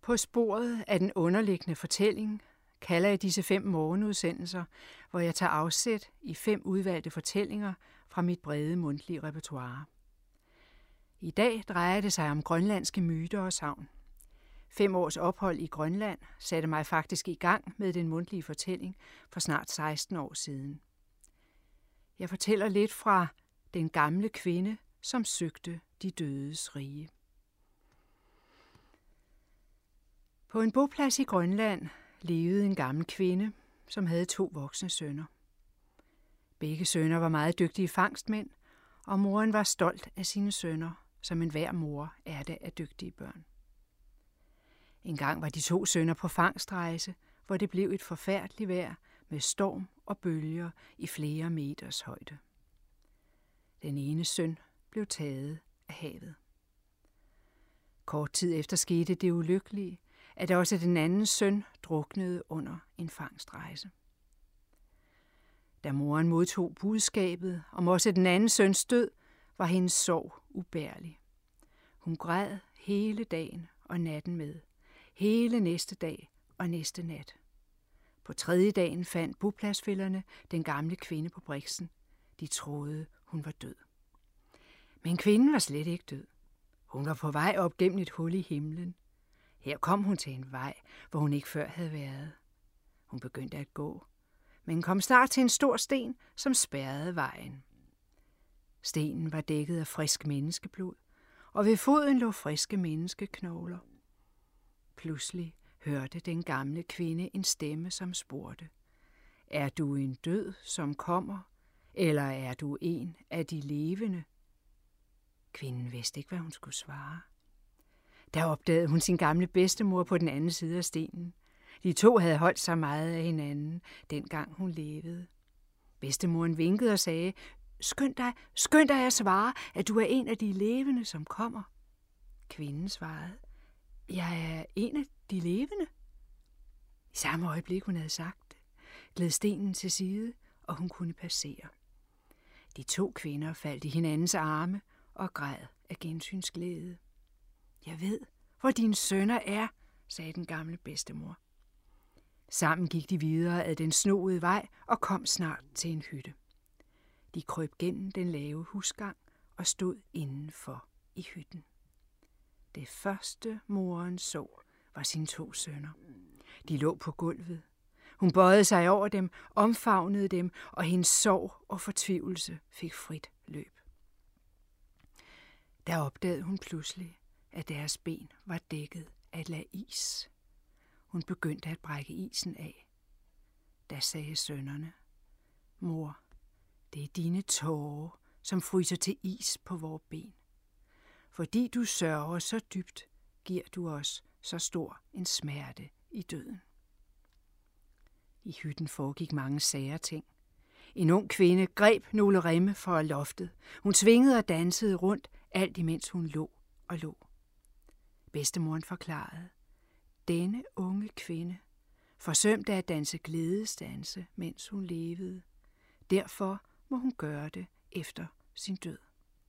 På sporet af den underliggende fortælling kalder jeg disse 5 morgenudsendelser, hvor jeg tager afsæt i 5 udvalgte fortællinger fra mit brede mundtlige repertoire. I dag drejer det sig om grønlandske myter og sagn. 5 års ophold i Grønland satte mig faktisk i gang med den mundtlige fortælling for snart 16 år siden. Jeg fortæller lidt fra Den gamle kvinde, som søgte de dødes rige. På en boplads i Grønland levede en gammel kvinde, som havde 2 voksne sønner. Begge sønner var meget dygtige fangstmænd, og moren var stolt af sine sønner, som enhver mor er det af dygtige børn. En gang var de 2 sønner på fangstrejse, hvor det blev et forfærdeligt vejr med storm og bølger i flere meters højde. Den ene søn blev taget af havet. Kort tid efter skete det ulykkelige, at også den anden søn druknede under en fangstrejse. Da moren modtog budskabet om også den anden søns død, var hendes sorg ubærlig. Hun græd hele dagen og natten med, hele næste dag og næste nat. På 3. dagen fandt bopladsfællerne den gamle kvinde på briksen. De troede, hun var død. Men kvinden var slet ikke død. Hun var på vej op gennem et hul i himlen. Her kom hun til en vej, hvor hun ikke før havde været. Hun begyndte at gå, men kom snart til en stor sten, som spærrede vejen. Stenen var dækket af frisk menneskeblod, og ved foden lå friske menneskeknogler. Pludselig hørte den gamle kvinde en stemme, som spurgte: Er du en død, som kommer, eller er du en af de levende? Kvinden vidste ikke, hvad hun skulle svare. Der opdagede hun sin gamle bedstemor på den anden side af stenen. De 2 havde holdt sig meget af hinanden, dengang hun levede. Bedstemoren vinkede og sagde: Skynd dig at svare, at du er en af de levende, som kommer. Kvinden svarede: Jeg er en af de levende. I samme øjeblik, hun havde sagt det, gled stenen til side, og hun kunne passere. De 2 kvinder faldt i hinandens arme og græd af gensynsglæde. Jeg ved, hvor dine sønner er, sagde den gamle bedstemor. Sammen gik de videre ad den snoede vej og kom snart til en hytte. De krøb gennem den lave husgang og stod indenfor i hytten. Det første moren så var sine 2 sønner. De lå på gulvet. Hun bøjede sig over dem, omfavnede dem, og hendes sorg og fortvivlelse fik frit løb. Der opdagede hun pludselig, at deres ben var dækket af et lag is. Hun begyndte at brække isen af. Da sagde sønnerne: Mor, det er dine tårer, som fryser til is på vores ben. Fordi du sørger så dybt, giver du os så stor en smerte i døden. I hytten foregik mange sære ting. En ung kvinde greb nogle remme fra loftet. Hun svingede og dansede rundt, alt imens hun lå og lå. Bedstemoren forklarede: Denne unge kvinde forsømte at danse glædesdanse, mens hun levede. Derfor må hun gøre det efter sin død.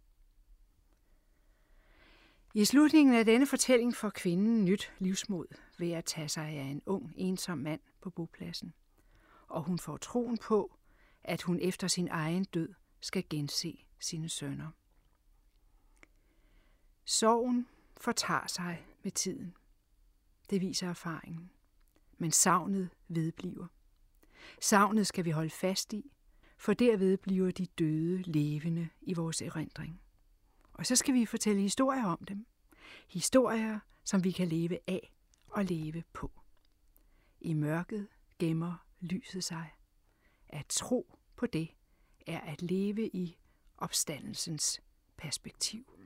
I slutningen af denne fortælling får kvinden nyt livsmod ved at tage sig af en ung, ensom mand på bopladsen. Og hun får troen på, at hun efter sin egen død skal gense sine sønner. Sorgen fortager sig med tiden. Det viser erfaringen. Men savnet vedbliver. Savnet skal vi holde fast i, for derved bliver de døde levende i vores erindring. Og så skal vi fortælle historier om dem. Historier, som vi kan leve af og leve på. I mørket gemmer lyset sig. At tro på det er at leve i opstandelsens perspektiv.